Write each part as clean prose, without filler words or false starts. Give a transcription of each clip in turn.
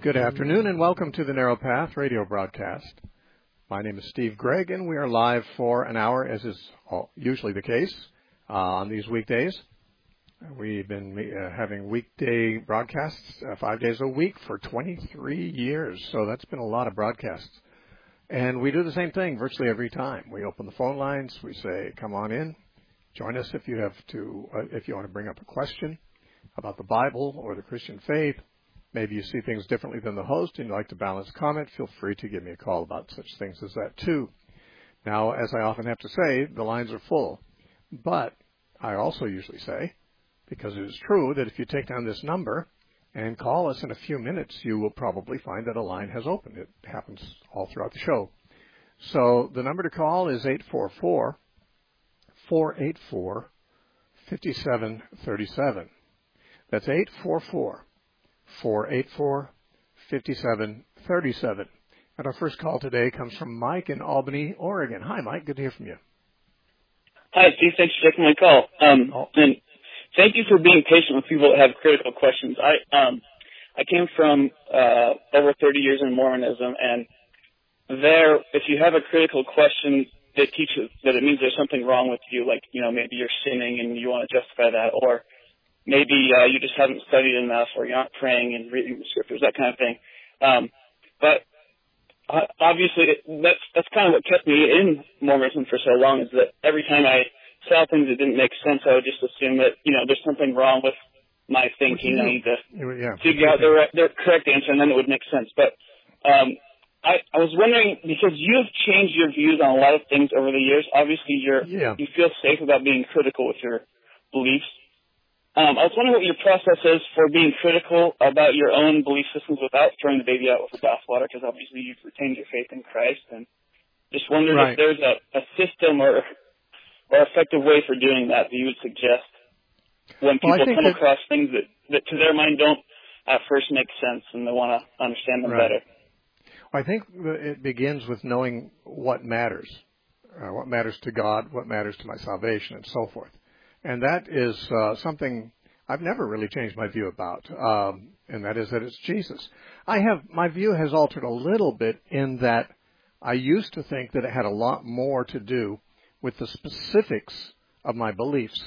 Good afternoon and welcome to the Narrow Path radio broadcast. My name is Steve Gregg and we are live for an hour, as is usually the case on these weekdays. We've been having weekday broadcasts 5 days a week for 23 years, so that's been a lot of broadcasts. And we do the same thing virtually every time. We open the phone lines, we say, come on in, join us if you want to bring up a question about the Bible or the Christian faith. Maybe you see things differently than the host and you'd like to balance comment, feel free to give me a call about such things as that too. Now, as I often have to say, the lines are full. But I also usually say, because it is true, that if you take down this number and call us in a few minutes, you will probably find that a line has opened. It happens all throughout the show. So the number to call is 844-484-5737. That's 844-484-5737. And our first call today comes from Mike in Albany, Oregon. Hi, Mike. Good to hear from you. Hi, Steve. Thanks for taking my call. And thank you for being patient with people that have critical questions. I came from over 30 years in Mormonism, and there, if you have a critical question, they teach that it means there's something wrong with you, like, maybe you're sinning and you want to justify that, or maybe you just haven't studied enough, or you're not praying and reading the scriptures, that kind of thing. But obviously, that's kind of what kept me in Mormonism for so long, is that every time I saw things that didn't make sense, I would just assume that, there's something wrong with my thinking. I need to figure out the correct answer, and then it would make sense. But I was wondering, because you've changed your views on a lot of things over the years. Obviously, you feel safe about being critical with your beliefs. I was wondering what your process is for being critical about your own belief systems without throwing the baby out with the bathwater, because obviously you've retained your faith in Christ. And just wondered if there's a system or effective way for doing that you would suggest when people come across things that to their mind don't at first make sense and they want to understand them better. I think it begins with knowing what matters to God, what matters to my salvation, and so forth. And that is something I've never really changed my view about, and that is that it's Jesus. My view has altered a little bit in that I used to think that it had a lot more to do with the specifics of my beliefs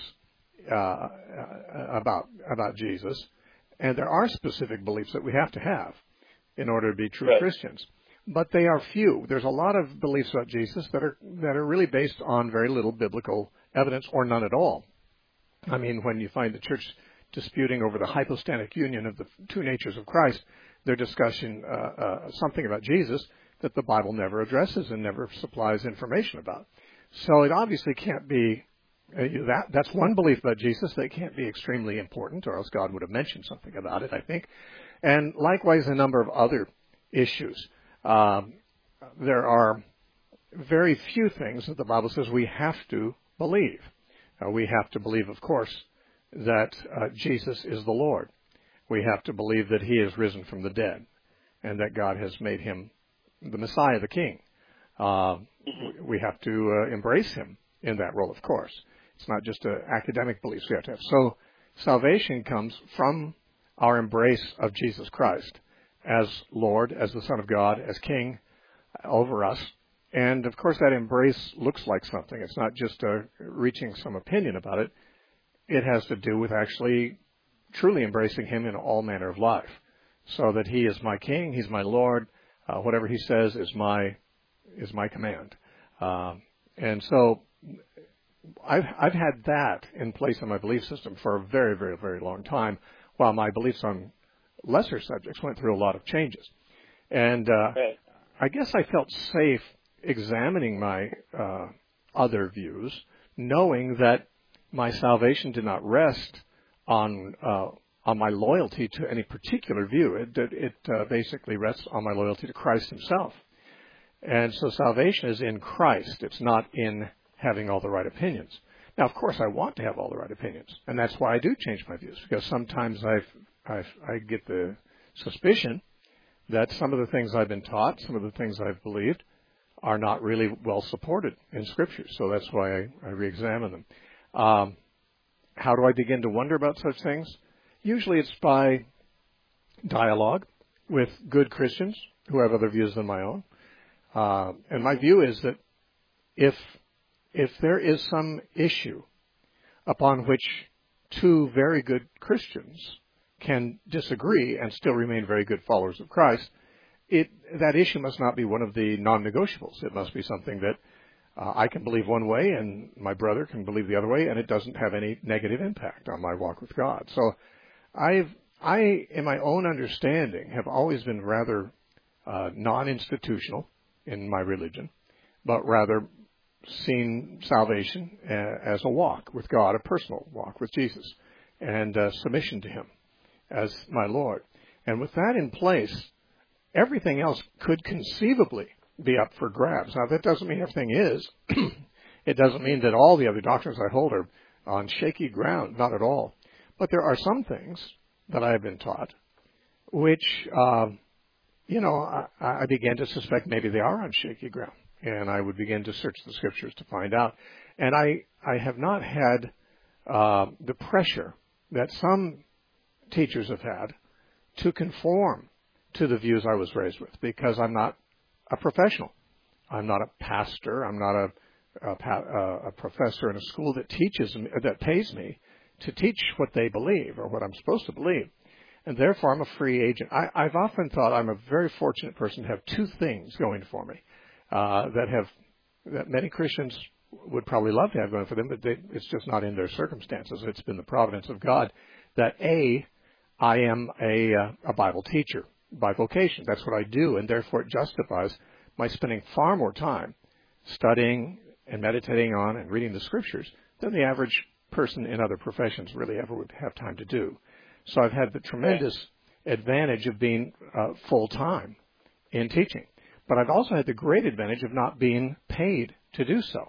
about Jesus, and there are specific beliefs that we have to have in order to be true Christians. But they are few. There's a lot of beliefs about Jesus that are really based on very little biblical evidence or none at all. I mean, when you find the church disputing over the hypostatic union of the two natures of Christ, they're discussing something about Jesus that the Bible never addresses and never supplies information about. So it obviously can't be that's one belief about Jesus that can't be extremely important, or else God would have mentioned something about it, I think. And likewise, a number of other issues. There are very few things that the Bible says we have to believe. We have to believe, of course, that Jesus is the Lord. We have to believe that he is risen from the dead and that God has made him the Messiah, the King. We have to embrace him in that role, of course. It's not just an academic belief we have to have. So salvation comes from our embrace of Jesus Christ as Lord, as the Son of God, as King over us. And, of course, that embrace looks like something. It's not just reaching some opinion about it. It has to do with actually truly embracing him in all manner of life, so that he is my King, he's my Lord. Whatever he says is my command. And so I've had that in place in my belief system for a very, very, very long time, while my beliefs on lesser subjects went through a lot of changes. And I guess I felt safe examining my other views, knowing that my salvation did not rest on my loyalty to any particular view. It basically rests on my loyalty to Christ himself. And so salvation is in Christ. It's not in having all the right opinions. Now, of course, I want to have all the right opinions, and that's why I do change my views, because sometimes I get the suspicion that some of the things I've been taught, some of the things I've believed, are not really well supported in Scripture. So that's why I re-examine them. How do I begin to wonder about such things? Usually it's by dialogue with good Christians who have other views than my own. And my view is that if there is some issue upon which two very good Christians can disagree and still remain very good followers of Christ, that issue must not be one of the non-negotiables. It must be something that I can believe one way and my brother can believe the other way, and it doesn't have any negative impact on my walk with God. So I, in my own understanding, have always been rather non-institutional in my religion, but rather seen salvation as a walk with God, a personal walk with Jesus, and submission to Him as my Lord. And with that in place, everything else could conceivably be up for grabs. Now, that doesn't mean everything is. It doesn't mean that all the other doctrines I hold are on shaky ground, not at all. But there are some things that I have been taught which, I began to suspect maybe they are on shaky ground. And I would begin to search the Scriptures to find out. And I have not had the pressure that some teachers have had to conform to the views I was raised with, because I'm not a professional. I'm not a pastor. I'm not a professor in a school that pays me to teach what they believe or what I'm supposed to believe. And therefore, I'm a free agent. I've often thought I'm a very fortunate person to have two things going for me that many Christians would probably love to have going for them, but it's just not in their circumstances. It's been the providence of God that I am a Bible teacher by vocation. That's what I do, and therefore it justifies my spending far more time studying and meditating on and reading the Scriptures than the average person in other professions really ever would have time to do. So I've had the tremendous advantage of being full-time in teaching. But I've also had the great advantage of not being paid to do so.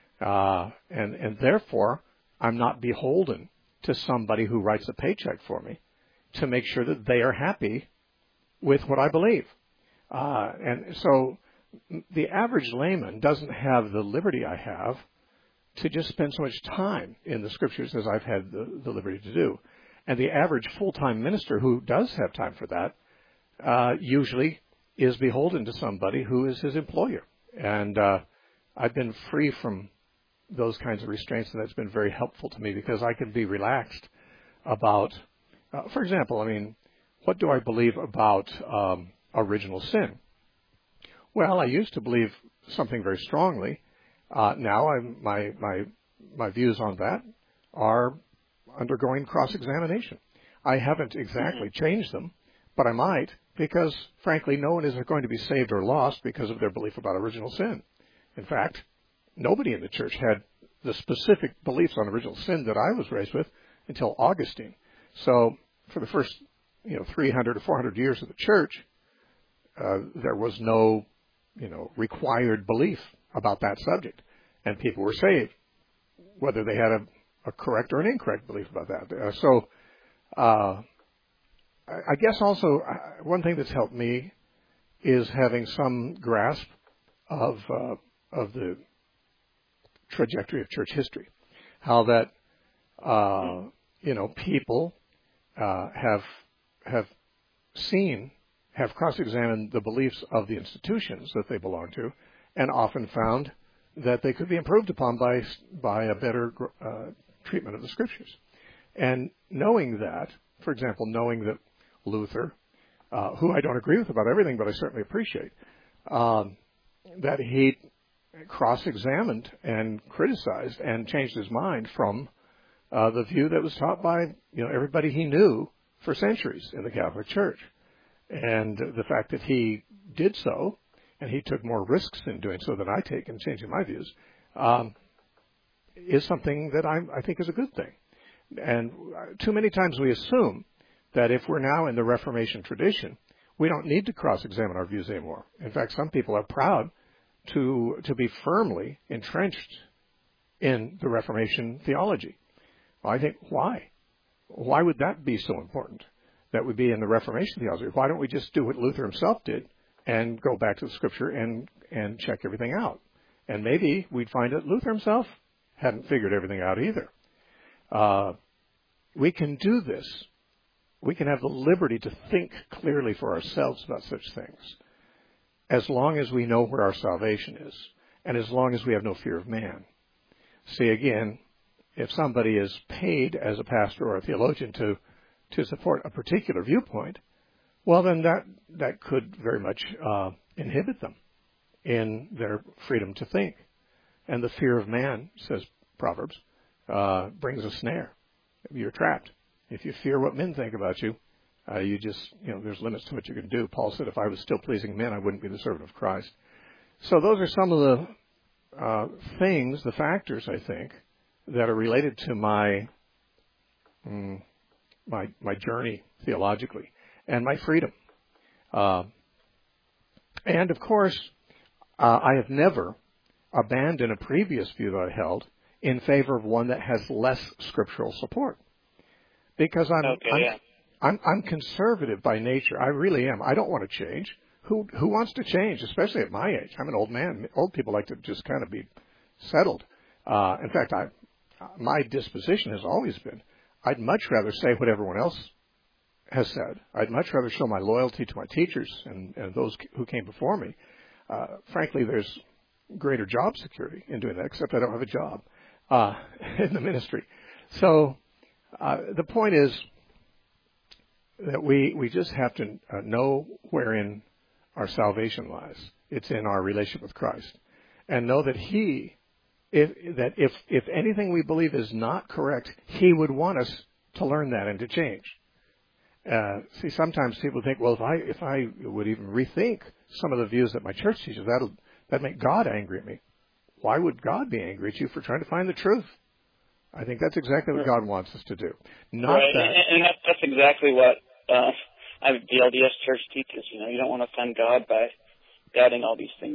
And therefore, I'm not beholden to somebody who writes a paycheck for me to make sure that they are happy with what I believe. And so the average layman doesn't have the liberty I have to just spend so much time in the Scriptures as I've had the liberty to do. And the average full-time minister who does have time for that usually is beholden to somebody who is his employer. And I've been free from those kinds of restraints, and that's been very helpful to me because I can be relaxed about, for example, what do I believe about original sin? Well, I used to believe something very strongly. Now my views on that are undergoing cross-examination. I haven't exactly changed them, but I might, because, frankly, no one is going to be saved or lost because of their belief about original sin. In fact, nobody in the church had the specific beliefs on original sin that I was raised with until Augustine. So for the first 300 or 400 years of the church, there was no required belief about that subject, and people were saved, whether they had a correct or an incorrect belief about that. I guess also one thing that's helped me is having some grasp of the trajectory of church history, how that people have cross-examined the beliefs of the institutions that they belong to, and often found that they could be improved upon by a better treatment of the Scriptures. And knowing that, for example, knowing that Luther, who I don't agree with about everything, but I certainly appreciate, that he cross-examined and criticized and changed his mind from the view that was taught by everybody he knew for centuries in the Catholic Church. And the fact that he did so, and he took more risks in doing so than I take in changing my views, is something that I think is a good thing. And too many times we assume that if we're now in the Reformation tradition, we don't need to cross-examine our views anymore. In fact, some people are proud to be firmly entrenched in the Reformation theology. Well, I think, why? Why would that be so important, that we be in the Reformation theology? Why don't we just do what Luther himself did and go back to the Scripture and check everything out? And maybe we'd find that Luther himself hadn't figured everything out either. We can do this We can have the liberty to think clearly for ourselves about such things, as long as we know where our salvation is, and as long as we have no fear of man. See, again, if somebody is paid as a pastor or a theologian to support a particular viewpoint, well, then that could very much inhibit them in their freedom to think. And the fear of man, says Proverbs, brings a snare. You're trapped. If you fear what men think about you, you just, there's limits to what you can do. Paul said, if I was still pleasing men, I wouldn't be the servant of Christ. So those are some of the things, the factors, I think, that are related to my journey theologically and my freedom. And of course, I have never abandoned a previous view that I held in favor of one that has less scriptural support, because I'm conservative by nature. I really am. I don't want to change. Who wants to change, especially at my age? I'm an old man. Old people like to just kind of be settled. In fact, my disposition has always been, I'd much rather say what everyone else has said. I'd much rather show my loyalty to my teachers and those who came before me. Frankly, there's greater job security in doing that, except I don't have a job in the ministry. So the point is that we just have to know wherein our salvation lies. It's in our relationship with Christ, and know that if anything we believe is not correct, He would want us to learn that and to change. See, sometimes people think, well, if I would even rethink some of the views that my church teaches, that'd make God angry at me. Why would God be angry at you for trying to find the truth? I think that's exactly what God wants us to do. Not right, that. And that's exactly what the LDS Church teaches. You don't want to offend God by doubting all these things.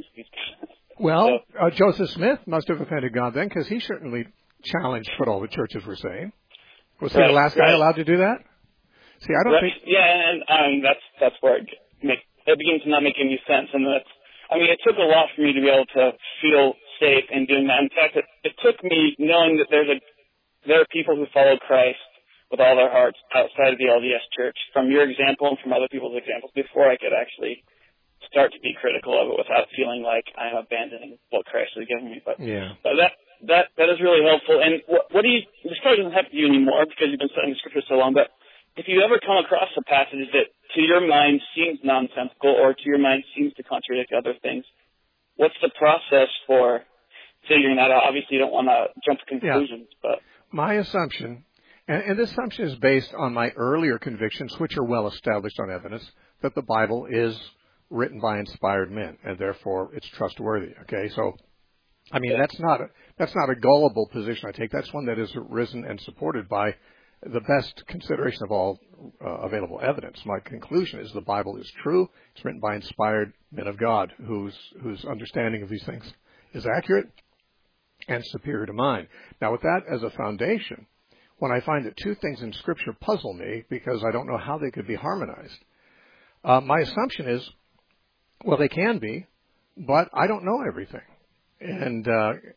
Well, Joseph Smith must have offended God then, because he certainly challenged what all the churches were saying. Was he the last guy allowed to do that? See, I don't think. Yeah, and that's where it begins to not make any sense. And it took a lot for me to be able to feel safe in doing that. In fact, it took me knowing that there are people who follow Christ with all their hearts outside of the LDS Church, from your example and from other people's examples, before I could actually start to be critical of it without feeling like I'm abandoning what Christ has given me. But that is really helpful. And what do you? This probably doesn't have to you anymore because you've been studying the Scripture so long. But if you ever come across a passage that to your mind seems nonsensical or to your mind seems to contradict other things, what's the process for figuring that out? Obviously, you don't want to jump to conclusions, but my assumption, and this assumption is based on my earlier convictions, which are well established on evidence, that the Bible is written by inspired men, and therefore it's trustworthy. Okay, so that's not a gullible position I take. That's one that is arisen and supported by the best consideration of all available evidence. My conclusion is the Bible is true. It's written by inspired men of God whose understanding of these things is accurate and superior to mine. Now, with that as a foundation, when I find that two things in Scripture puzzle me because I don't know how they could be harmonized, my assumption is, well, they can be, but I don't know everything. And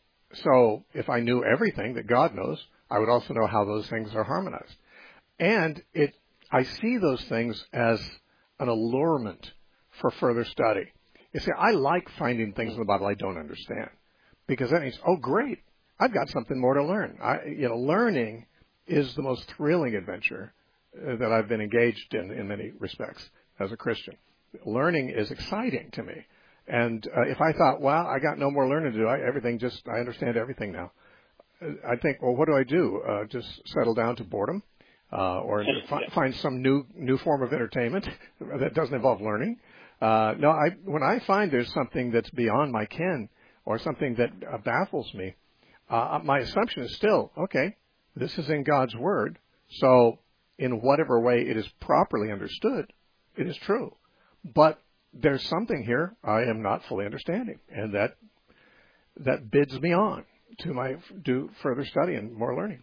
so if I knew everything that God knows, I would also know how those things are harmonized. And I see those things as an allurement for further study. You see, I like finding things in the Bible I don't understand, because that means, oh, great, I've got something more to learn. Learning is the most thrilling adventure that I've been engaged in many respects as a Christian. Learning is exciting to me. And if I thought, well, I got no more learning to do, I understand everything now, I think, well, what do I do? Just settle down to boredom, or find some new form of entertainment that doesn't involve learning? No, when I find there's something that's beyond my ken or something that baffles me, my assumption is still, okay, this is in God's Word, so in whatever way it is properly understood, it is true. But there's something here I am not fully understanding, and that bids me on to do further study and more learning.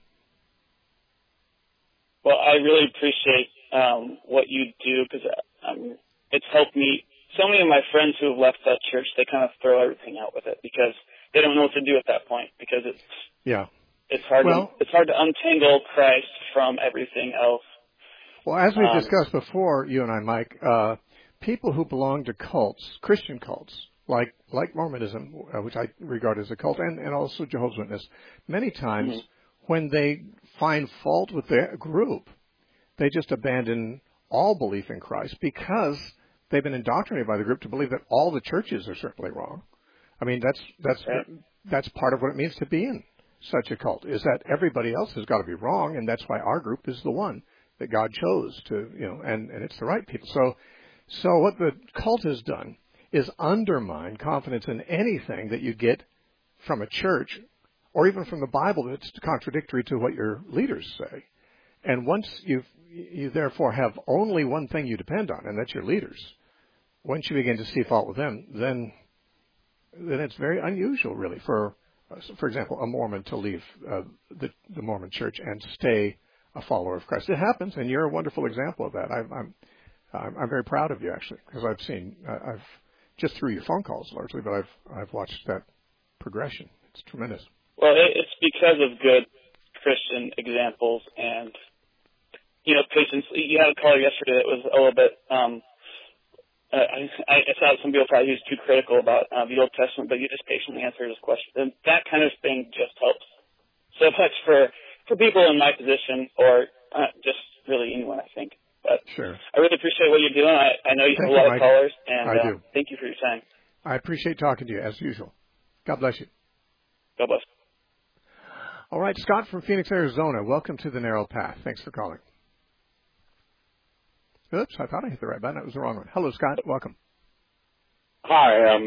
Well, I really appreciate what you do, because it's helped me. So many of my friends who have left that church, they kind of throw everything out with it because they don't know what to do at that point, because it's hard to untangle Christ from everything else. Well, as we've discussed before, you and I, Mike, people who belong to cults, Christian cults, like Mormonism, which I regard as a cult, and also Jehovah's Witness, many times when they find fault with their group, they just abandon all belief in Christ because they've been indoctrinated by the group to believe that all the churches are certainly wrong. I mean, that's part of what it means to be in such a cult, is that everybody else has got to be wrong, and that's why our group is the one that God chose to, and it's the right people. So what the cult has done is undermine confidence in anything that you get from a church or even from the Bible that's contradictory to what your leaders say. And once you therefore have only one thing you depend on, and that's your leaders, once you begin to see fault with them, then it's very unusual, really, for example, a Mormon to leave the Mormon church and stay a follower of Christ. It happens, and you're a wonderful example of that. I'm very proud of you, actually, because I've just through your phone calls largely, but I've watched that progression. It's tremendous. Well, it's because of good Christian examples and, patience. You had a caller yesterday that was a little bit, I thought some people thought he was too critical about the Old Testament, but you just patiently answered his question. And that kind of thing just helps so much for people in my position or just really anyone, I think. But sure. I really appreciate what you're doing. I know you have a lot of callers, and I do. Thank you for your time. I appreciate talking to you, as usual. God bless you. God bless. All right, Scott from Phoenix, Arizona. Welcome to the Narrow Path. Thanks for calling. Oops, I thought I hit the right button. That was the wrong one. Hello, Scott. Welcome. Hi.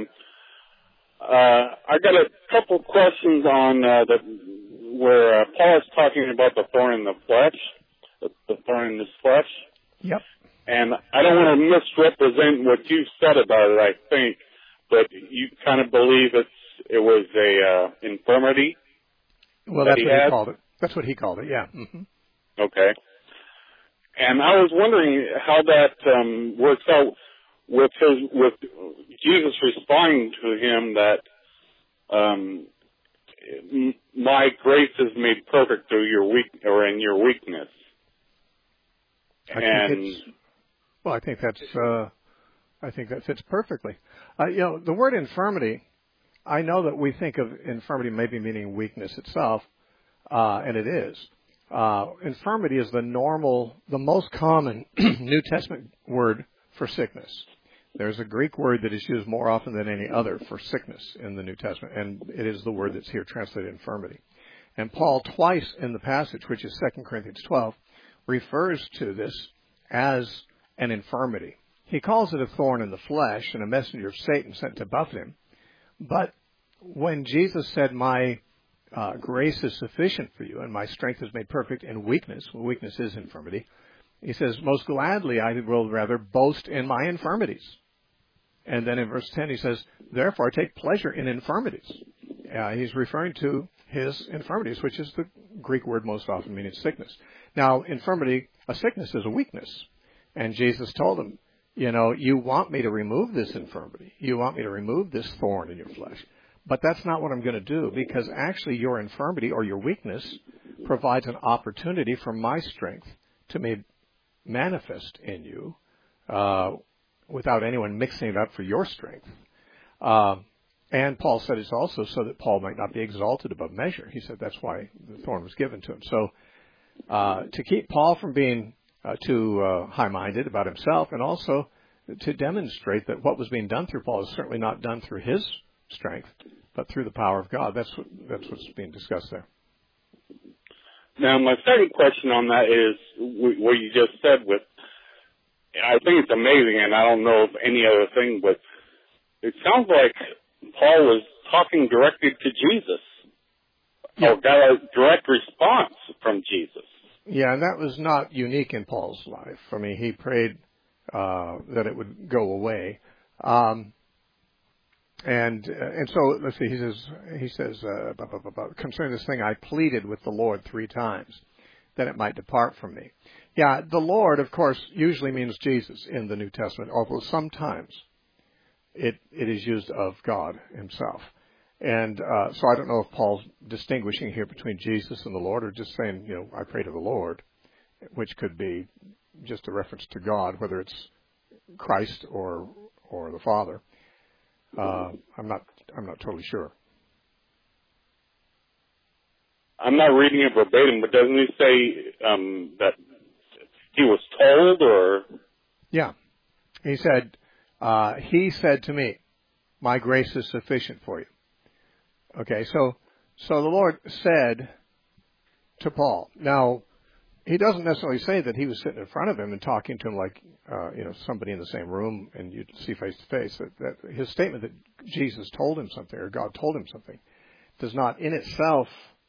I got a couple questions on where Paul is talking about the thorn in the flesh, the thorn in his flesh. Yep. And I don't want to misrepresent what you said about it, I think, but you kind of believe it was a infirmity. Well, that's what he called it. That's what he called it, yeah. Mm-hmm. Okay. And I was wondering how that works out with Jesus responding to him that my grace is made perfect through in your weakness. I think that fits perfectly. The word infirmity, I know that we think of infirmity maybe meaning weakness itself, and it is. Infirmity is the most common New Testament word for sickness. There's a Greek word that is used more often than any other for sickness in the New Testament, and it is the word that's here translated infirmity. And Paul twice in the passage, which is 2 Corinthians 12, refers to this as an infirmity. He calls it a thorn in the flesh and a messenger of Satan sent to buffet him. But when Jesus said, my grace is sufficient for you and my strength is made perfect in weakness, well, weakness is infirmity, he says, most gladly I will rather boast in my infirmities. And then in verse 10 he says, therefore I take pleasure in infirmities. He's referring to his infirmities, which is the Greek word most often meaning sickness. Now, infirmity, a sickness is a weakness. And Jesus told him, you want me to remove this infirmity. You want me to remove this thorn in your flesh. But that's not what I'm going to do, because actually your infirmity or your weakness provides an opportunity for my strength to be manifest in you without anyone mixing it up for your strength. And Paul said it's also so that Paul might not be exalted above measure. He said that's why the thorn was given to him. So to keep Paul from being too high-minded about himself, and also to demonstrate that what was being done through Paul is certainly not done through his strength, but through the power of God. That's what's being discussed there. Now, my second question on that is what you just said I think it's amazing, and I don't know of any other thing, but it sounds like Paul was talking directly to Jesus. Yeah. Or got a direct response from Jesus. Yeah, and that was not unique in Paul's life. I mean, he prayed that it would go away. And so, let's see, he says, concerning this thing, I pleaded with the Lord 3 times that it might depart from me. Yeah, the Lord, of course, usually means Jesus in the New Testament, although sometimes it is used of God himself. And so I don't know if Paul's distinguishing here between Jesus and the Lord, or just saying, I pray to the Lord, which could be just a reference to God, whether it's Christ or the Father. I'm not totally sure. I'm not reading it verbatim, but doesn't he say that he was told, or? Yeah. He said to me, my grace is sufficient for you. Okay, so the Lord said to Paul. Now, he doesn't necessarily say that he was sitting in front of him and talking to him like, somebody in the same room and you'd see face to face. That his statement that Jesus told him something or God told him something does not in itself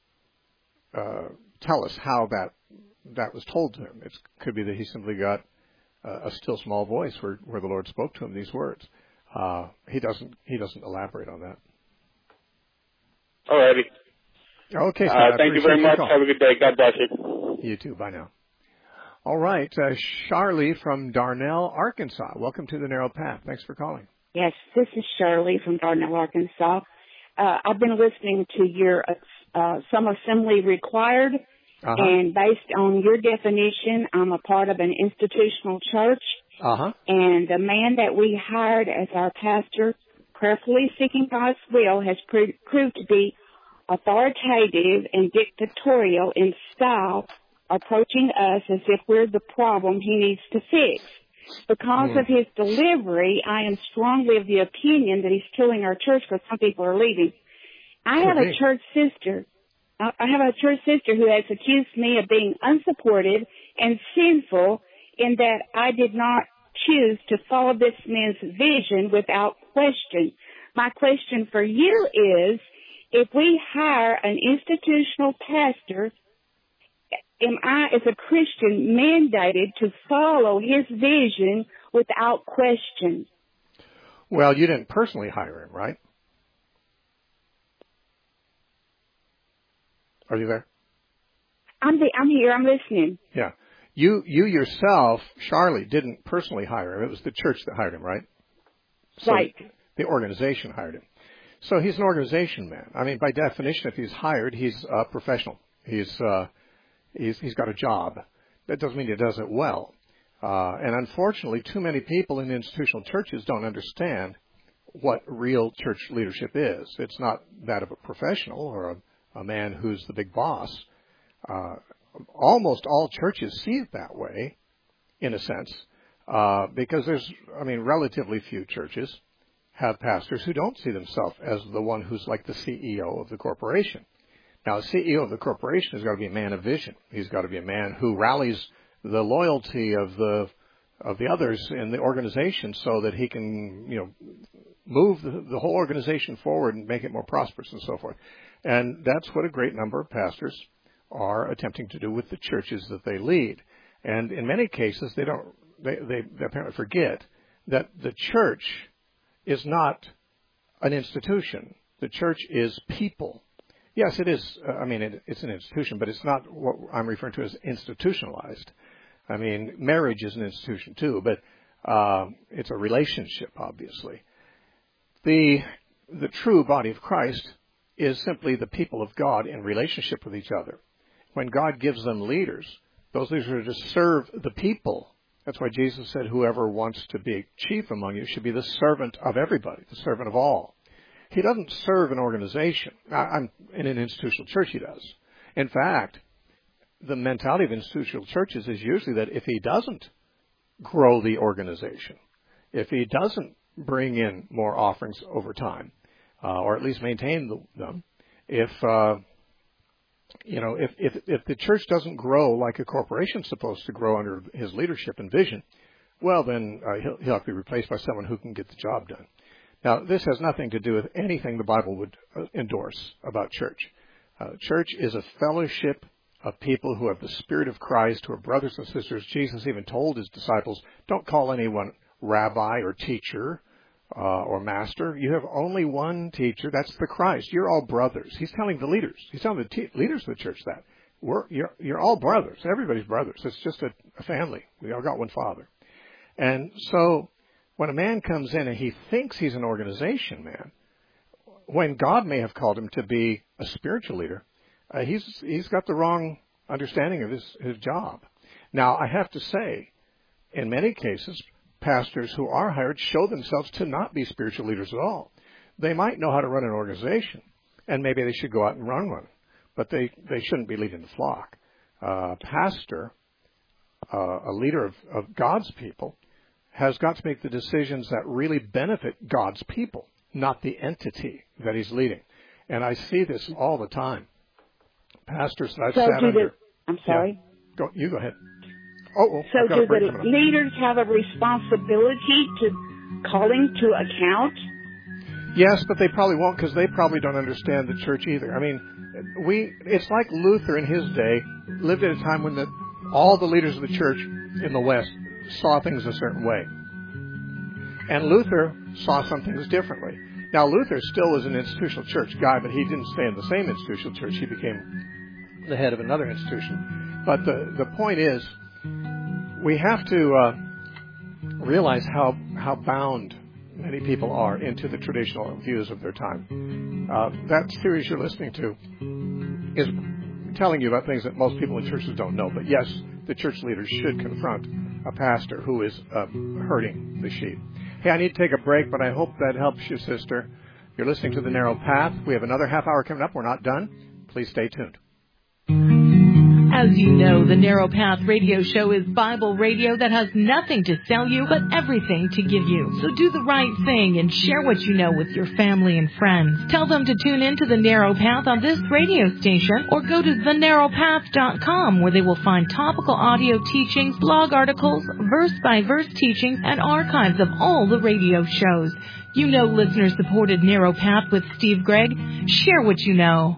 tell us how that was told to him. It could be that he simply got a still small voice where the Lord spoke to him these words. He doesn't elaborate on that. All righty. Okay, Scott. Thank you very much. Have a good day. God bless you. You too. Bye now. All right. Charlie from Darnell, Arkansas. Welcome to the Narrow Path. Thanks for calling. Yes, this is Shirley from Darnell, Arkansas. I've been listening to your Some Assembly Required, and based on your definition, I'm a part of an institutional church, and the man that we hired as our pastor, prayerfully seeking God's will, has proved to be authoritative and dictatorial in style, approaching us as if we're the problem he needs to fix. Because of his delivery, I am strongly of the opinion that he's killing our church because some people are leaving. I have a church sister who has accused me of being unsupportive and sinful in that I did not choose to follow this man's vision without question. My question for you is, if we hire an institutional pastor, am I, as a Christian, mandated to follow his vision without question? Well, you didn't personally hire him, right? Are you there? I'm here. I'm listening. Yeah. You yourself, Charlie, didn't personally hire him. It was the church that hired him, right? So right. The organization hired him. So he's an organization man. I mean, by definition, if he's hired, he's a professional. He's got a job. That doesn't mean he does it well. And unfortunately, too many people in institutional churches don't understand what real church leadership is. It's not that of a professional or a man who's the big boss. Almost all churches see it that way, in a sense, because there's, relatively few churches have pastors who don't see themselves as the one who's like the CEO of the corporation. Now, the CEO of the corporation has got to be a man of vision. He's got to be a man who rallies the loyalty of the others in the organization so that he can, move the whole organization forward and make it more prosperous and so forth. And that's what a great number of pastors are attempting to do with the churches that they lead. And in many cases, they apparently forget that the church is not an institution. The church is people. Yes, it is. It's an institution, but it's not what I'm referring to as institutionalized. Marriage is an institution too, but it's a relationship, obviously. The true body of Christ is simply the people of God in relationship with each other. When God gives them leaders, those leaders are to serve the people. That's why Jesus said, whoever wants to be chief among you should be the servant of everybody, the servant of all. He doesn't serve an organization. In an institutional church, he does. In fact, the mentality of institutional churches is usually that if he doesn't grow the organization, if he doesn't bring in more offerings over time, or at least maintain them, if the church doesn't grow like a corporation's supposed to grow under his leadership and vision, well, then he'll have to be replaced by someone who can get the job done. Now, this has nothing to do with anything the Bible would endorse about church. Church is a fellowship of people who have the Spirit of Christ, who are brothers and sisters. Jesus even told his disciples, don't call anyone rabbi or teacher or master. You have only one teacher. That's the Christ. You're all brothers. He's telling the leaders. He's telling the leaders of the church that. You're all brothers. Everybody's brothers. It's just a family. We all got one Father. And so when a man comes in and he thinks he's an organization man, when God may have called him to be a spiritual leader, he's got the wrong understanding of his job. Now, I have to say, in many cases, pastors who are hired show themselves to not be spiritual leaders at all. They might know how to run an organization, and maybe they should go out and run one, but they shouldn't be leading the flock. Pastor, a leader of God's people, has got to make the decisions that really benefit God's people, not the entity that he's leading. And I see this all the time. Pastors that I've sat under. I'm sorry. Yeah, you go ahead. So do the leaders have a responsibility to calling to account? Yes, but they probably won't, because they probably don't understand the church either. I mean, it's like Luther in his day lived at a time when all the leaders of the church in the West saw things a certain way. And Luther saw some things differently. Now, Luther still was an institutional church guy, but he didn't stay in the same institutional church. He became the head of another institution. But the point is, we have to realize how bound many people are into the traditional views of their time. That series you're listening to is telling you about things that most people in churches don't know. But yes, the church leaders should confront a pastor who is hurting the sheep. Hey, I need to take a break, but I hope that helps you, sister. You're listening to The Narrow Path. We have another half hour coming up. We're not done. Please stay tuned. As you know, the Narrow Path radio show is Bible radio that has nothing to sell you, but everything to give you. So do the right thing and share what you know with your family and friends. Tell them to tune in to the Narrow Path on this radio station, or go to thenarrowpath.com, where they will find topical audio teachings, blog articles, verse-by-verse teachings, and archives of all the radio shows. You know listener-supported Narrow Path with Steve Gregg. Share what you know.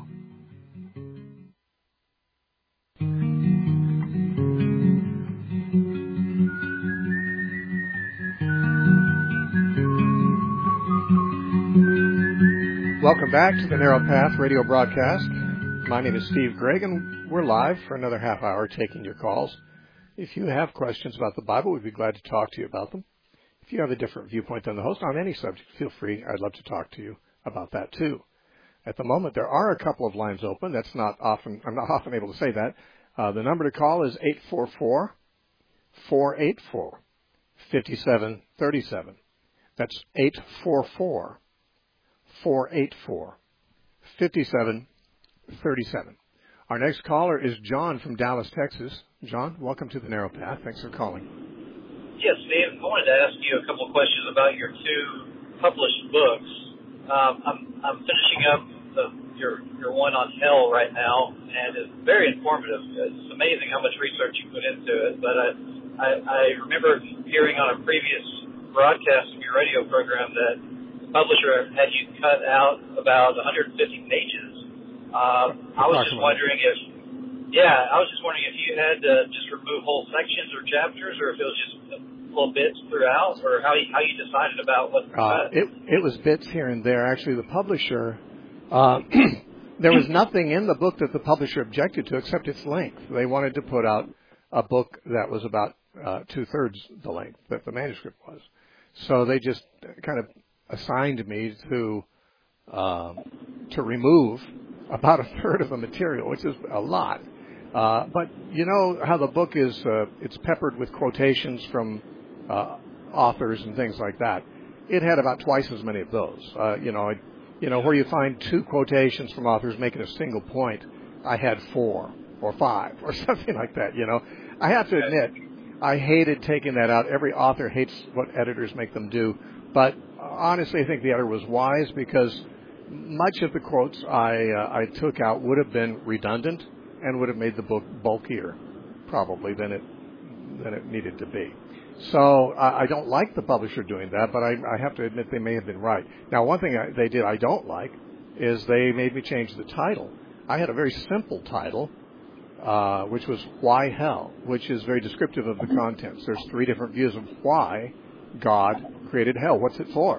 Welcome back to the Narrow Path radio broadcast. My name is Steve Gregg, and we're live for another half hour taking your calls. If you have questions about the Bible, we'd be glad to talk to you about them. If you have a different viewpoint than the host on any subject, feel free. I'd love to talk to you about that too. At the moment, there are a couple of lines open. I'm not often able to say that. The number to call is 844-484-5737. That's 844-484-5737. Our next caller is John from Dallas, Texas. John, welcome to the Narrow Path. Thanks for calling. Yes, Steve. I wanted to ask you a couple of questions about your two published books. I'm finishing up your one on hell right now, and it's very informative. It's amazing how much research you put into it. But I remember hearing on a previous broadcast of your radio program that the publisher had you cut out about 150 pages. I was just wondering if you had to just remove whole sections or chapters, or if it was just little bits throughout, or how you decided about what to cut. It was bits here and there. Actually, the publisher, there was nothing in the book that the publisher objected to except its length. They wanted to put out a book that was about 2/3 the length that the manuscript was. So they just kind of assigned me to remove about 1/3 of the material, which is a lot. But you know how the book is, it's peppered with quotations from authors and things like that. It had about twice as many of those. Where you find 2 quotations from authors making a single point, I had 4 or 5 or something like that. I have to admit, I hated taking that out. Every author hates what editors make them do. But honestly, I think the editor was wise, because much of the quotes I took out would have been redundant and would have made the book bulkier, probably, than it needed to be. So I don't like the publisher doing that, but I have to admit they may have been right. Now, one thing they did I don't like is they made me change the title. I had a very simple title, which was Why Hell, which is very descriptive of the contents. There's 3 different views of why God created hell. What's it for?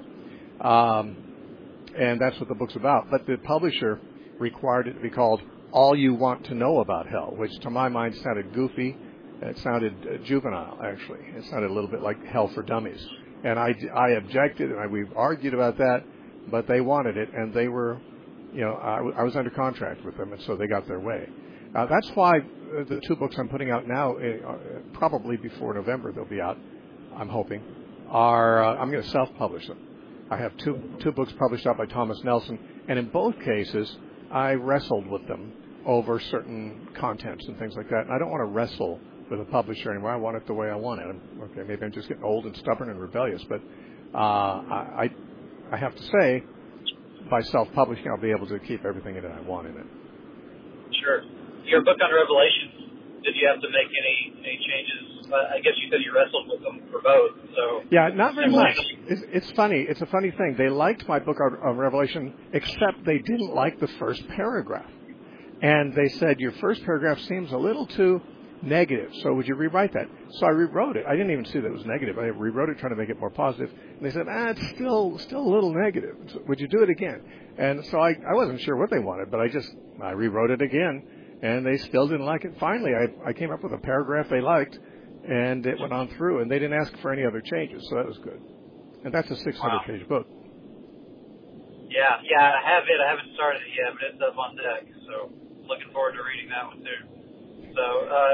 And that's what the book's about. But the publisher required it to be called All You Want to Know About Hell, which to my mind sounded goofy. It sounded juvenile, actually. It sounded a little bit like Hell for Dummies. And I objected, and we've argued about that, but they wanted it, and they were I was under contract with them, and so they got their way. That's why the 2 books I'm putting out now, probably before November they'll be out, I'm hoping, I'm going to self-publish them. I have two books published out by Thomas Nelson, and in both cases, I wrestled with them over certain contents and things like that. And I don't want to wrestle with a publisher anymore. I want it the way I want it. Okay, maybe I'm just getting old and stubborn and rebellious, but I have to say, by self-publishing, I'll be able to keep everything in it I want in it. Sure. Your book on Revelation, did you have to make any changes? I guess you said you wrestled with them for both. So yeah, not very much. It's funny. It's a funny thing. They liked my book on Revelation, except they didn't like the first paragraph. And they said, your first paragraph seems a little too negative, so would you rewrite that? So I rewrote it. I didn't even see that it was negative. I rewrote it trying to make it more positive. And they said, it's still a little negative. So would you do it again? And so I wasn't sure what they wanted, but I rewrote it again, and they still didn't like it. Finally, I came up with a paragraph they liked, and it went on through, and they didn't ask for any other changes, so that was good. And that's a 600-page book. Yeah, I have it. I haven't started it yet, but it's up on deck, so looking forward to reading that one too. So,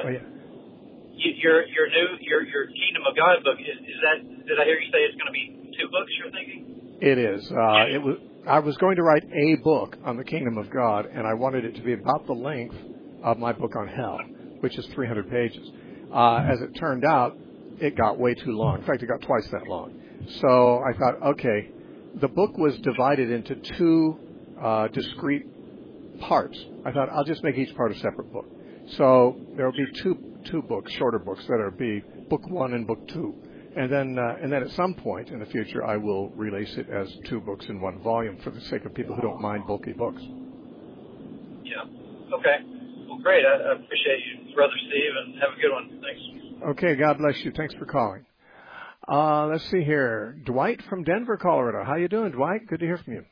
your Kingdom of God book, is that? Did I hear you say it's going to be 2 books? You're thinking? It is. I was going to write a book on the Kingdom of God, and I wanted it to be about the length of my book on hell, which is 300 pages. As it turned out, it got way too long. In fact, it got twice that long. So I thought, okay, the book was divided into 2 discrete parts. I thought I'll just make each part a separate book. So there will be two books, shorter books, that are be book 1 and book 2, and then at some point in the future I will release it as 2 books in 1 volume for the sake of people who don't mind bulky books. Yeah. Okay. Well, great. I appreciate you, Brother Steve, and have a good one. Thanks. Okay. God bless you. Thanks for calling. Let's see here. Dwight from Denver, Colorado. How you doing, Dwight? Good to hear from you.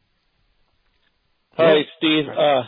Hi, Steve.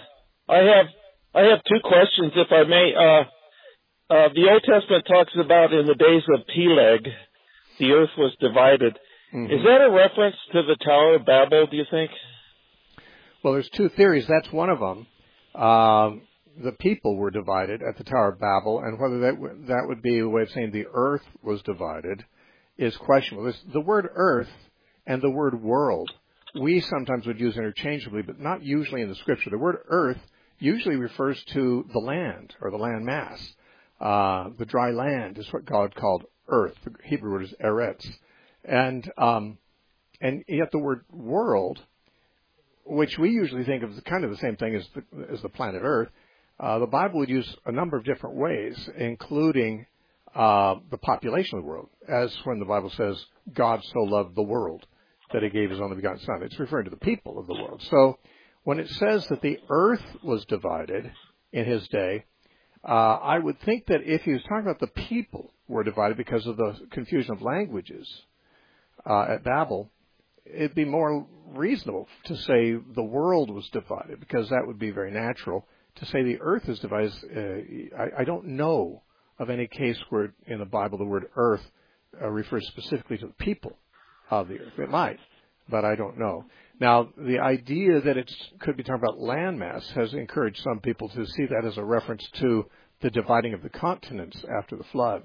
I have 2 questions, if I may. The Old Testament talks about in the days of Peleg, the earth was divided. Mm-hmm. Is that a reference to the Tower of Babel, do you think? Well, there's 2 theories. That's one of them. The people were divided at the Tower of Babel, and whether that would be a way of saying the earth was divided is questionable. The word earth and the word world, we sometimes would use interchangeably, but not usually in the Scripture. The word earth usually refers to the land or the land mass. The dry land is what God called earth. The Hebrew word is eretz. And yet the word world, which we usually think of as kind of the same thing as the planet Earth, the Bible would use a number of different ways, including the population of the world, as when the Bible says, God so loved the world that he gave his only begotten Son. It's referring to the people of the world. So when it says that the earth was divided in his day, I would think that if he was talking about the people were divided because of the confusion of languages at Babel, it'd be more reasonable to say the world was divided, because that would be very natural. To say the earth is divided, I don't know of any case where in the Bible the word earth refers specifically to the people of the earth. It might, but I don't know. Now, the idea that it could be talking about landmass has encouraged some people to see that as a reference to the dividing of the continents after the flood.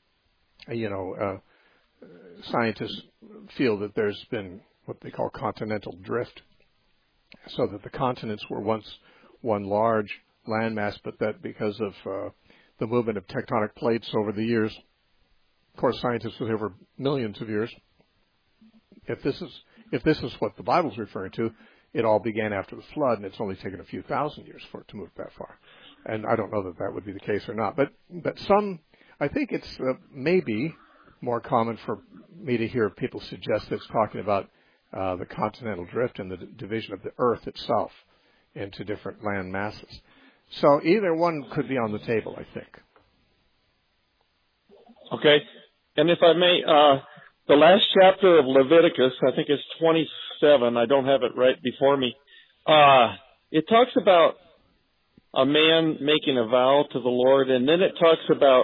Scientists feel that there's been what they call continental drift, so that the continents were once one large landmass, but that because of the movement of tectonic plates over the years, of course, scientists will say over millions of years, if this is what the Bible's referring to, it all began after the flood, and it's only taken a few thousand years for it to move that far. And I don't know that that would be the case or not. But I think it's maybe more common for me to hear people suggest that it's talking about the continental drift and the division of the earth itself into different land masses. So either one could be on the table, I think. Okay. And if I may, the last chapter of Leviticus, I think it's 27, I don't have it right before me, it talks about a man making a vow to the Lord, and then it talks about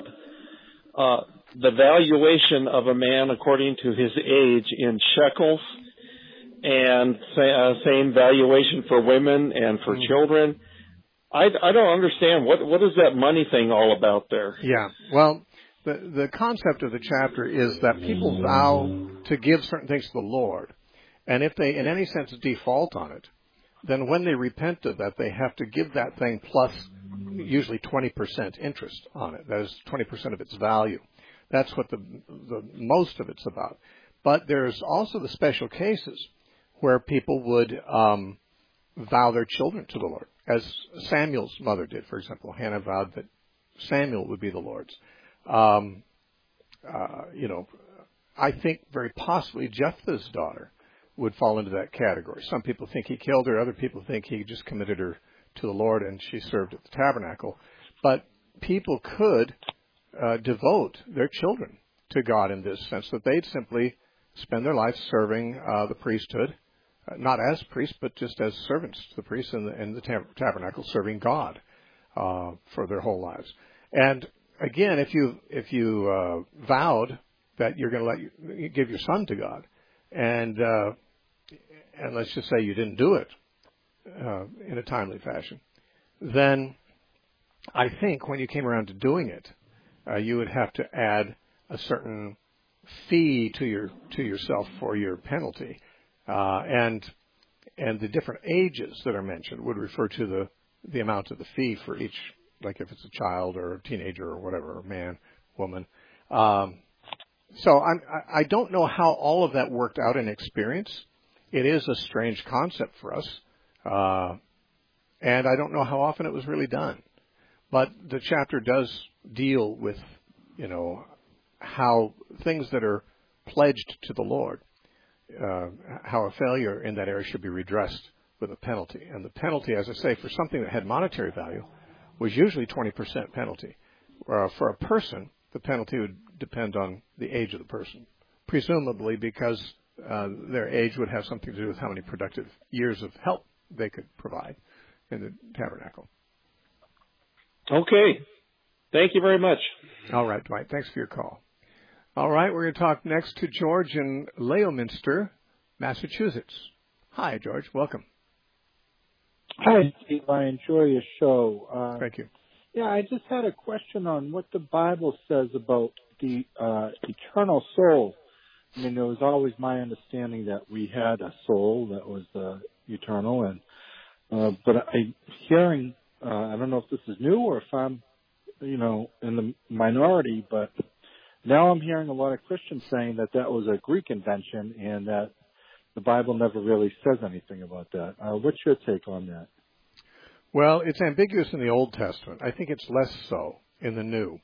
the valuation of a man according to his age in shekels. and same valuation for women and for children. I don't understand. What is that money thing all about there? Yeah. Well, the concept of the chapter is that people vow to give certain things to the Lord. And if they, in any sense, default on it, then when they repent of that, they have to give that thing plus usually 20% interest on it. That is 20% of its value. That's what the most of it's about. But there's also the special cases where people would vow their children to the Lord, as Samuel's mother did, for example. Hannah vowed that Samuel would be the Lord's. I think very possibly Jephthah's daughter would fall into that category. Some people think he killed her. Other people think he just committed her to the Lord and she served at the tabernacle. But people could devote their children to God in this sense, that they'd simply spend their life serving the priesthood, not as priests, but just as servants to the priests in the tabernacle, serving God for their whole lives. And again, if you vowed that you're going to give your son to God, and let's just say you didn't do it in a timely fashion, then I think when you came around to doing it, you would have to add a certain fee to yourself for your penalty, and the different ages that are mentioned would refer to the amount of the fee for each, like if it's a child or a teenager or whatever, or man, woman. So I don't know how all of that worked out in experience. It is a strange concept for us, and I don't know how often it was really done. But the chapter does deal with, how things that are pledged to the Lord, how a failure in that area should be redressed with a penalty. And the penalty, as I say, for something that had monetary value was usually 20% penalty. For a person, the penalty would depend on the age of the person, presumably because their age would have something to do with how many productive years of help they could provide in the tabernacle. Okay. Thank you very much. All right, Dwight. Thanks for your call. All right, we're going to talk next to George in Leominster, Massachusetts. Hi, George. Welcome. Hi, Steve. I enjoy your show. Thank you. Yeah, I just had a question on what the Bible says about the eternal soul. I mean, it was always my understanding that we had a soul that was eternal, and but I'm hearing, I don't know if this is new or if I'm, in the minority, but now I'm hearing a lot of Christians saying that was a Greek invention and that the Bible never really says anything about that. What's your take on that? Well, it's ambiguous in the Old Testament. I think it's less so in the New.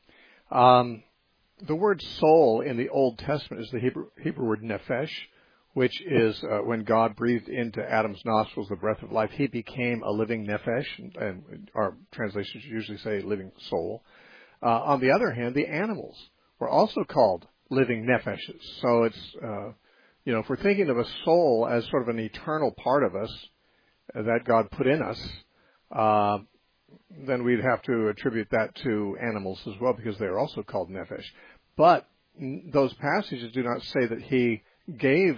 The word soul in the Old Testament is the Hebrew word nephesh, which is when God breathed into Adam's nostrils the breath of life, he became a living nephesh, and our translations usually say living soul. On the other hand, the animals were also called living nepheshes. So it's, if we're thinking of a soul as sort of an eternal part of us that God put in us, then we'd have to attribute that to animals as well, because they are also called nephesh. But those passages do not say that he gave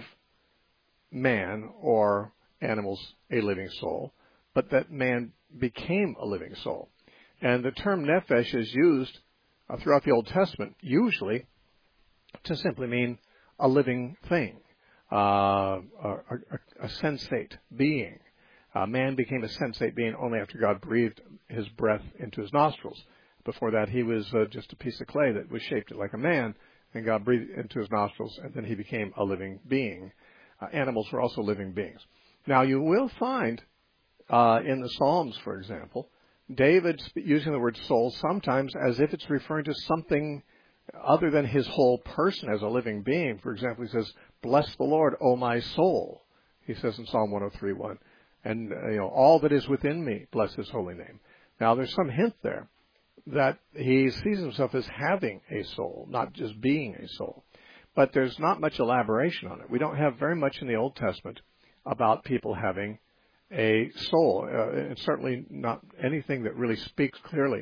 man or animals a living soul, but that man became a living soul. And the term nephesh is used throughout the Old Testament, usually to simply mean a living thing, a sensate being. Man became a sensate being only after God breathed his breath into his nostrils. Before that, he was just a piece of clay that was shaped like a man, and God breathed into his nostrils, and then he became a living being. Animals were also living beings. Now, you will find in the Psalms, for example, David using the word soul sometimes as if it's referring to something other than his whole person as a living being. For example, he says, "Bless the Lord, O my soul," he says in Psalm 103:1. And, all that is within me, bless his holy name. Now, there's some hint there that he sees himself as having a soul, not just being a soul. But there's not much elaboration on it. We don't have very much in the Old Testament about people having a soul. It's certainly not anything that really speaks clearly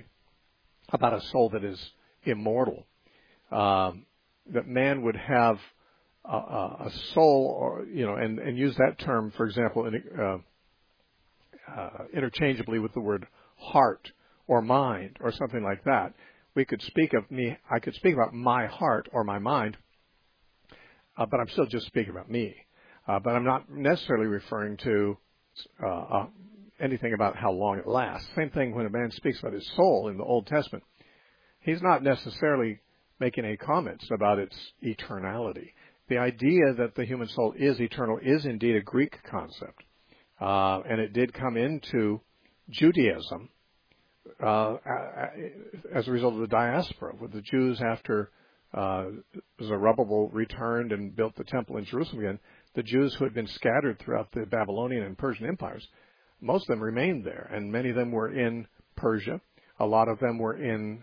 about a soul that is immortal. That man would have a soul, or and use that term, for example, interchangeably with the word heart or mind or something like that. We could speak of me. I could speak about my heart or my mind, but I'm still just speaking about me. But I'm not necessarily referring to anything about how long it lasts. Same thing when a man speaks about his soul in the Old Testament. He's not necessarily making any comments about its eternality. The idea that the human soul is eternal is indeed a Greek concept. And it did come into Judaism as a result of the diaspora, with the Jews after Zerubbabel returned and built the temple in Jerusalem again. The Jews who had been scattered throughout the Babylonian and Persian empires, most of them remained there, and many of them were in Persia. A lot of them were in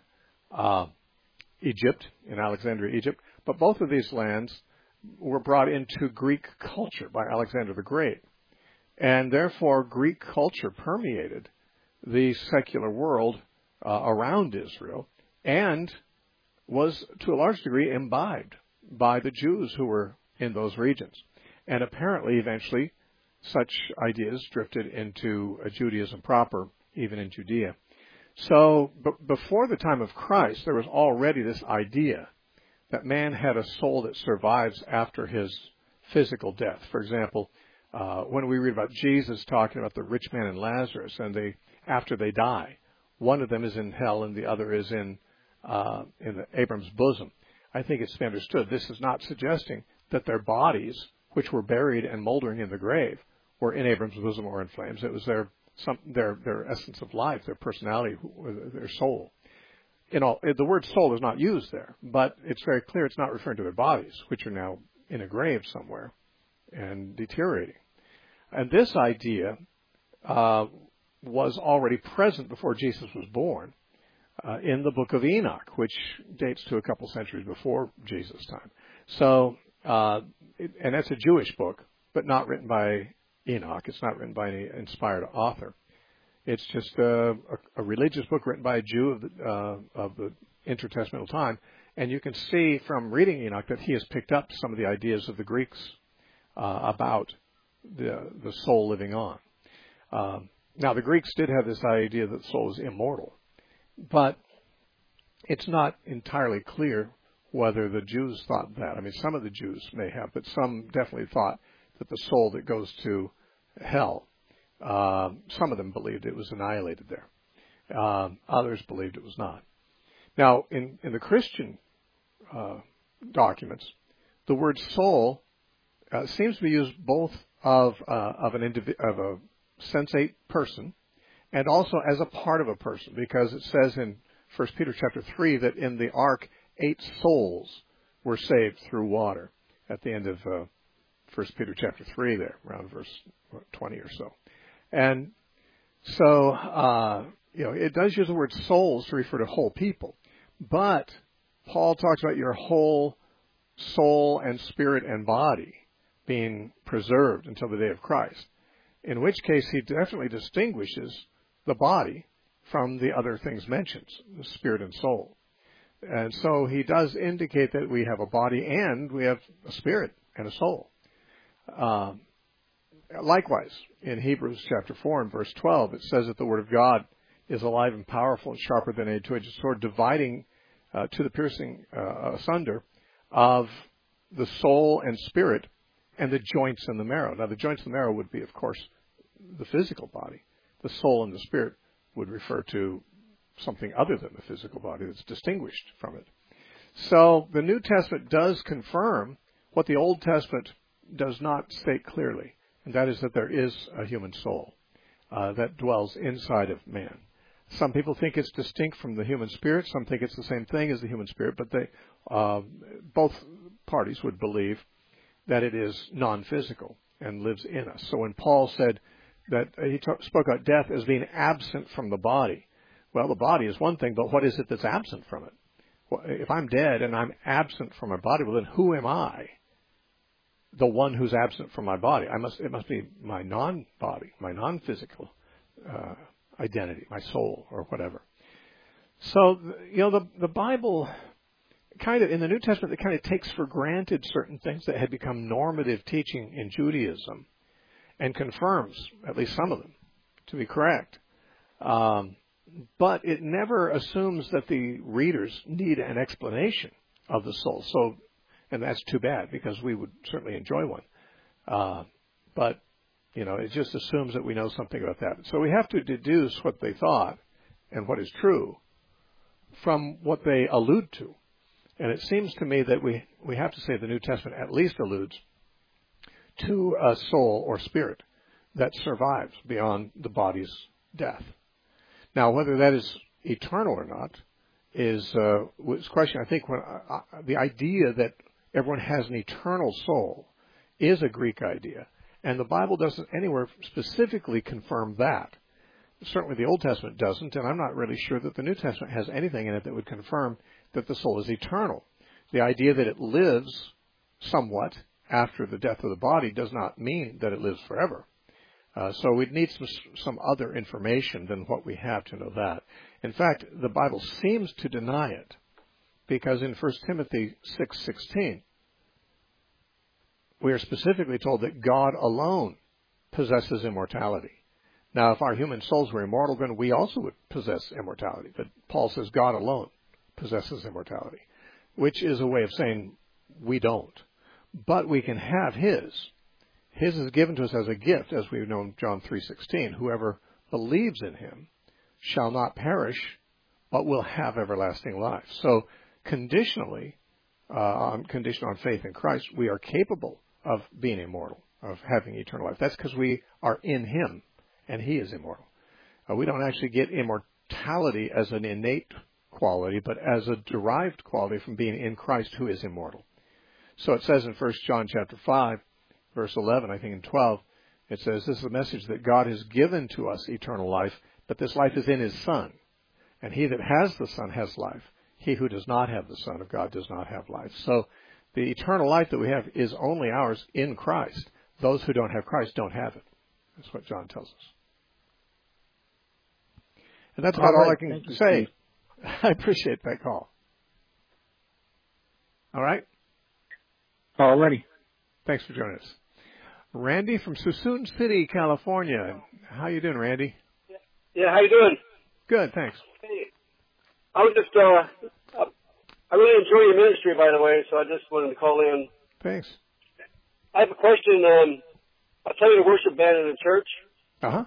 Egypt, in Alexandria, Egypt. But both of these lands were brought into Greek culture by Alexander the Great. And therefore, Greek culture permeated the secular world around Israel and was, to a large degree, imbibed by the Jews who were in those regions. And apparently, eventually, such ideas drifted into Judaism proper, even in Judea. So, before the time of Christ, there was already this idea that man had a soul that survives after his physical death. For example, when we read about Jesus talking about the rich man and Lazarus, and after they die, one of them is in hell and the other is in Abram's bosom. I think it's to be understood this is not suggesting that their bodies, which were buried and moldering in the grave, were in Abram's bosom or in flames. It was their essence of life, their personality, their soul. The word soul is not used there, but it's very clear it's not referring to their bodies, which are now in a grave somewhere and deteriorating. And this idea was already present before Jesus was born in the book of Enoch, which dates to a couple centuries before Jesus' time. So, and that's a Jewish book, but not written by Enoch. It's not written by any inspired author. It's just a religious book written by a Jew of the intertestamental time. And you can see from reading Enoch that he has picked up some of the ideas of the Greeks about the soul living on. Now, the Greeks did have this idea that the soul is immortal, but it's not entirely clear whether the Jews thought that. I mean, some of the Jews may have, but some definitely thought that the soul that goes to hell, some of them believed it was annihilated there. Others believed it was not. Now, in the Christian documents, the word soul seems to be used both of a sensate person and also as a part of a person, because it says in 1 Peter chapter 3 that in the ark 8 souls were saved through water at the end of 1 Peter chapter 3 there, around verse 20 or so. And so, it does use the word souls to refer to whole people. But Paul talks about your whole soul and spirit and body being preserved until the day of Christ, in which case he definitely distinguishes the body from the other things mentioned, the spirit and soul. And so he does indicate that we have a body and we have a spirit and a soul. Likewise, in Hebrews chapter 4 and verse 12, it says that the Word of God is alive and powerful and sharper than a two-edged sword, dividing to the piercing asunder of the soul and spirit and the joints and the marrow. Now, the joints and the marrow would be, of course, the physical body. The soul and the spirit would refer to something other than the physical body that's distinguished from it. So the New Testament does confirm what the Old Testament does not state clearly, and that is that there is a human soul that dwells inside of man. Some people think it's distinct from the human spirit. Some think it's the same thing as the human spirit, but both parties would believe that it is non-physical and lives in us. So when Paul said that he spoke about death as being absent from the body, well, the body is one thing, but what is it that's absent from it? Well, if I'm dead and I'm absent from my body, well, then who am I? The one who's absent from my body. It must be my non-body, my non-physical identity, my soul or whatever. So, the Bible kind of, in the New Testament, it kind of takes for granted certain things that had become normative teaching in Judaism and confirms, at least some of them, to be correct. But it never assumes that the readers need an explanation of the soul. So, and that's too bad, because we would certainly enjoy one. But, you know, it just assumes that we know something about that. So we have to deduce what they thought and what is true from what they allude to. And it seems to me that we have to say the New Testament at least alludes to a soul or spirit that survives beyond the body's death. Now, whether that is eternal or not is a question. I think the idea that everyone has an eternal soul is a Greek idea, and the Bible doesn't anywhere specifically confirm that. Certainly the Old Testament doesn't, and I'm not really sure that the New Testament has anything in it that would confirm that the soul is eternal. The idea that it lives somewhat after the death of the body does not mean that it lives forever. So we'd need some other information than what we have to know that. In fact, the Bible seems to deny it, because in 1 Timothy 6:16, we are specifically told that God alone possesses immortality. Now, if our human souls were immortal, then we also would possess immortality. But Paul says God alone possesses immortality, which is a way of saying we don't. But we can have His. His is given to us as a gift, as we've known John 3:16. Whoever believes in Him shall not perish, but will have everlasting life. So conditionally, conditional on faith in Christ, we are capable of being immortal, of having eternal life. That's because we are in Him, and He is immortal. We don't actually get immortality as an innate quality, but as a derived quality from being in Christ, who is immortal. So it says in 1 John chapter 5, verse 11, I think in 12, it says, this is a message that God has given to us eternal life, but this life is in His Son. And he that has the Son has life. He who does not have the Son of God does not have life. So the eternal life that we have is only ours in Christ. Those who don't have Christ don't have it. That's what John tells us. And that's about all I can say. I appreciate that call. All right? All righty. Thanks for joining us. Randy from Suisun City, California. How you doing, Randy? Yeah, how you doing? Good, thanks. Hey, I was just, I really enjoy your ministry, by the way, so I just wanted to call in. Thanks. I have a question. I play in a worship band in a church. Uh-huh.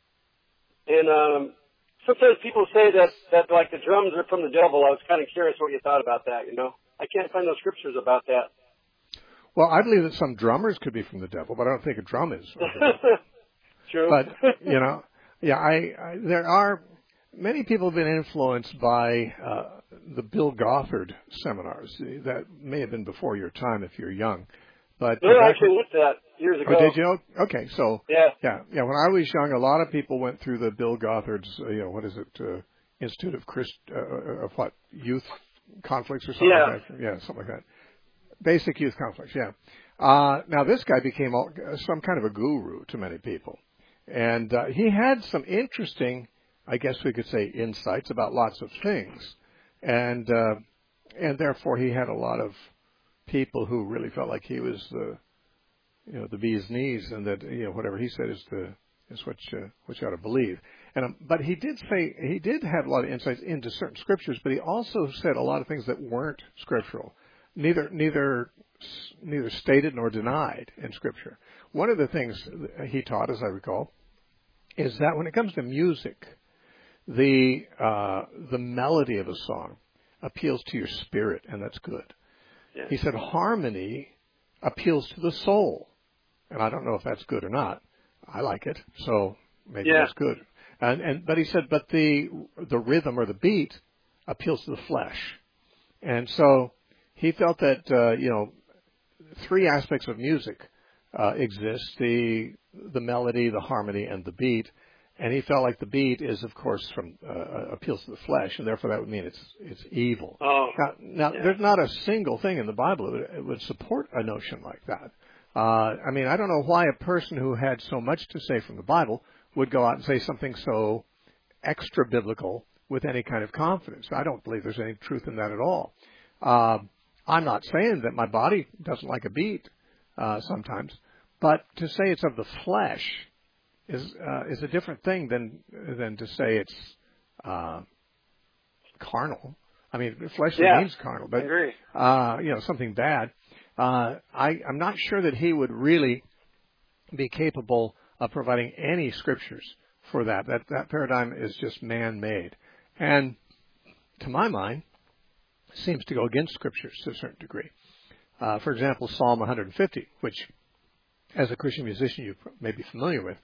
And sometimes people say that like the drums are from the devil. I was kind of curious what you thought about that, you know. I can't find no scriptures about that. Well, I believe that some drummers could be from the devil, but I don't think a drum is. True. But, you know, yeah, there are many people have been influenced by the Bill Gothard seminars. That may have been before your time if you're young. But no, I actually looked at that years ago. Oh, did you? Okay, so yeah. When I was young, a lot of people went through the Bill Gothard's, what is it, Institute of Youth Conflicts or something like that. Yeah, something like that. Basic Youth Conflicts. Yeah. Now this guy became some kind of a guru to many people, and he had some interesting, I guess we could say, insights about lots of things, and therefore he had a lot of people who really felt like he was the bee's knees, and that whatever he said is what you ought to believe. And but he did have a lot of insights into certain scriptures, but he also said a lot of things that weren't scriptural, neither stated nor denied in Scripture. One of the things he taught, as I recall, is that when it comes to music, the melody of a song appeals to your spirit, and that's good. Yeah. He said harmony appeals to the soul, and I don't know if that's good or not. I like it, so maybe that's good. But he said, but the rhythm or the beat appeals to the flesh, and so he felt that three aspects of music exist: the melody, the harmony, and the beat. And he felt like the beat is, of course, appeals to the flesh, and therefore that would mean it's evil. Oh. Now there's not a single thing in the Bible that would support a notion like that. I mean, I don't know why a person who had so much to say from the Bible would go out and say something so extra biblical with any kind of confidence. I don't believe there's any truth in that at all. I'm not saying that my body doesn't like a beat sometimes, but to say it's of the flesh is a different thing than to say it's carnal. I mean, fleshly means carnal, but something bad. I'm not sure that he would really be capable of providing any scriptures for that. That paradigm is just man-made, and to my mind, seems to go against scriptures to a certain degree. For example, Psalm 150, which, as a Christian musician, you may be familiar with.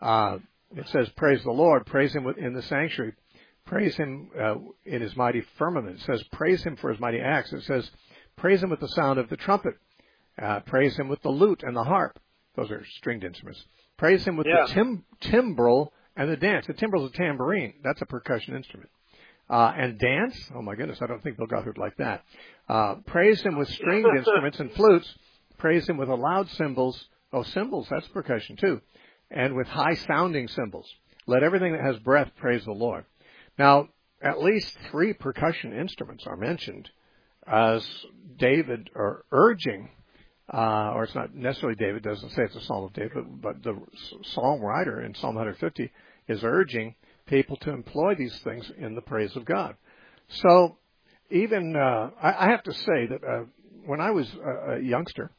It says, "Praise the Lord, praise Him in the sanctuary, praise Him in His mighty firmament." It says, "Praise Him for His mighty acts." It says, "Praise Him with the sound of the trumpet, praise Him with the lute and the harp." Those are stringed instruments. Praise Him with the timbrel and the dance. The timbrel is a tambourine. That's a percussion instrument. And dance? Oh my goodness, I don't think Bill Gothard like that. Praise Him with stringed instruments and flutes. Praise Him with a loud cymbals. Oh, cymbals, that's percussion too. And with high-sounding cymbals. Let everything that has breath praise the Lord. Now, at least 3 percussion instruments are mentioned as David are urging, or it's not necessarily David, doesn't say it's a Psalm of David, but the psalm writer in Psalm 150 is urging people to employ these things in the praise of God. So even, I have to say that when I was a youngster,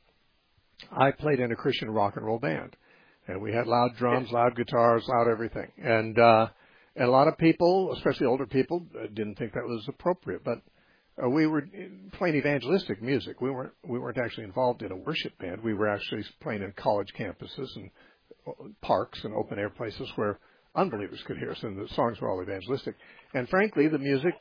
I played in a Christian rock and roll band. And we had loud drums, loud guitars, loud everything. And a lot of people, especially older people, didn't think that was appropriate. But we were playing evangelistic music. We weren't actually involved in a worship band. We were actually playing in college campuses and parks and open air places where unbelievers could hear us, and the songs were all evangelistic. And frankly, the music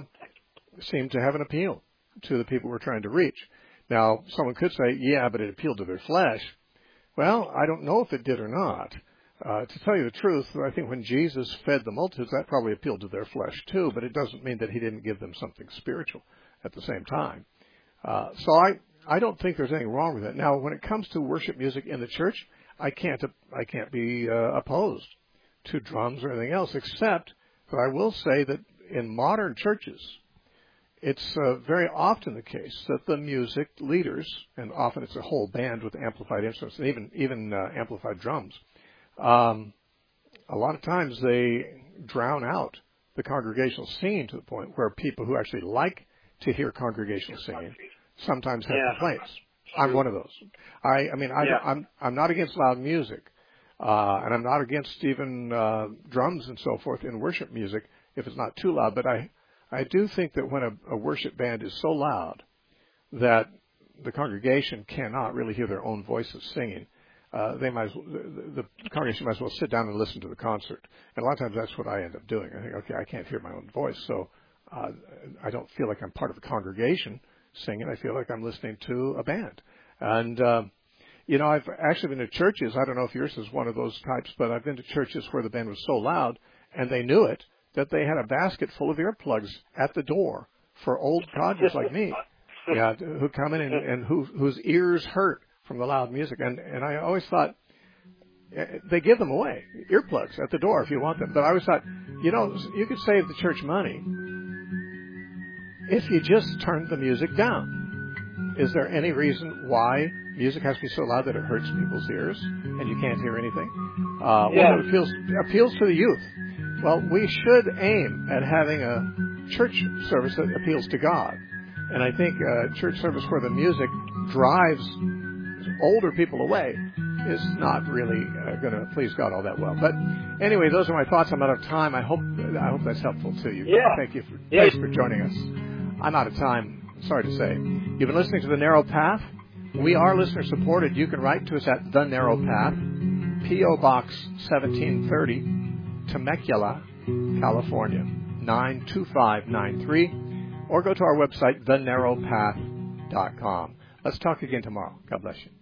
seemed to have an appeal to the people we're trying to reach. Now, someone could say, yeah, but it appealed to their flesh. Well, I don't know if it did or not. To tell you the truth, I think when Jesus fed the multitudes, that probably appealed to their flesh too, but it doesn't mean that He didn't give them something spiritual at the same time. So I don't think there's anything wrong with it. Now, when it comes to worship music in the church, I can't be opposed to drums or anything else, except that I will say that in modern churches, it's very often the case that the music leaders, and often it's a whole band with amplified instruments and even amplified drums, a lot of times they drown out the congregational singing to the point where people who actually like to hear congregational singing sometimes have complaints. I'm one of those. I'm not against loud music, and I'm not against even drums and so forth in worship music if it's not too loud, but I do think that when a worship band is so loud that the congregation cannot really hear their own voices singing, the congregation might as well sit down and listen to the concert. And a lot of times that's what I end up doing. I think, okay, I can't hear my own voice, so I don't feel like I'm part of the congregation singing. I feel like I'm listening to a band. And, I've actually been to churches. I don't know if yours is one of those types, but I've been to churches where the band was so loud, and they knew it, that they had a basket full of earplugs at the door for old codgers like me, who come in and whose ears hurt from the loud music. And I always thought, they give them away, earplugs at the door if you want them. But I always thought, you could save the church money if you just turned the music down. Is there any reason why music has to be so loud that it hurts people's ears and you can't hear anything? It appeals to the youth. Well, we should aim at having a church service that appeals to God. And I think a church service where the music drives older people away is not really going to please God all that well. But anyway, those are my thoughts. I'm out of time. I hope that's helpful to you. Thanks for joining us. I'm out of time, sorry to say. You've been listening to The Narrow Path. We are listener supported. You can write to us at The Narrow Path, P.O. Box 1730, Temecula, California, 92593, or go to our website, thenarrowpath.com. Let's talk again tomorrow. God bless you.